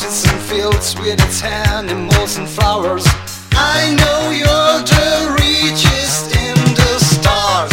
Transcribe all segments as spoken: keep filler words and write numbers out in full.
mountains and fields with its animals and flowers. I know you're the richest in the stars.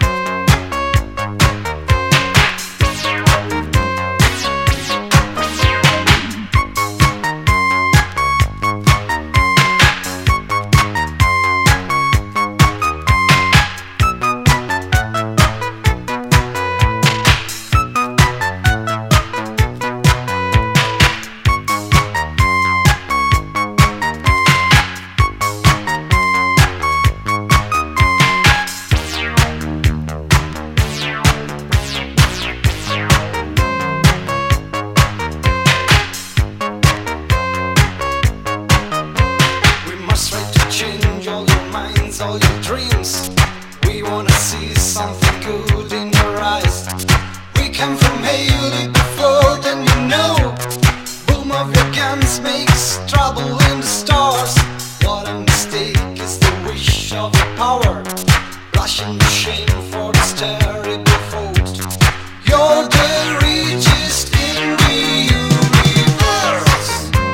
All your dreams, we wanna see something good in your eyes. We come from Haley before then, you know. Boom of your guns makes trouble in the stars. What a mistake is the wish of your power, blushing with shame for this terrible fault. You're the richest in the universe.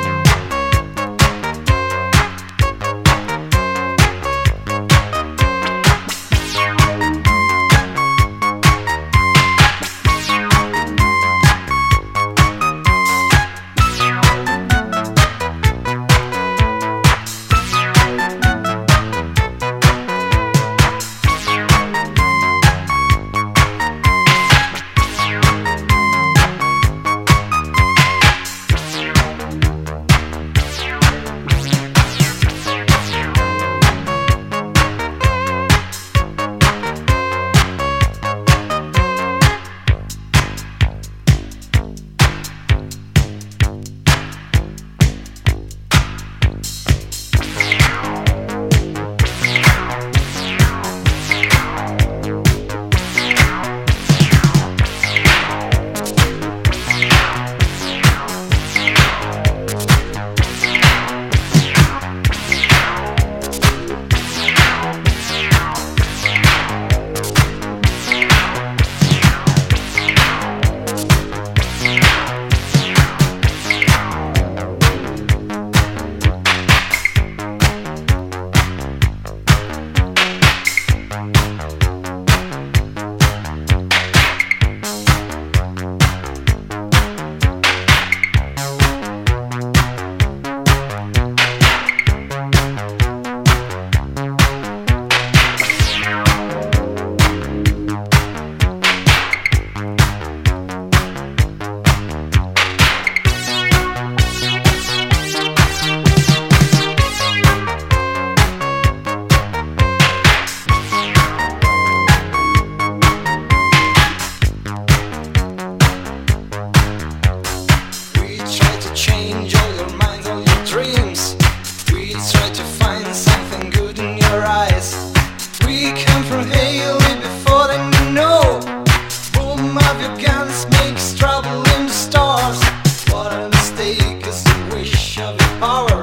Change all your minds, all your dreams. We try to find something good in your eyes. We come from Haley before then, you know. Boom of your guns makes trouble in the stars. What a mistake is the wish of your power,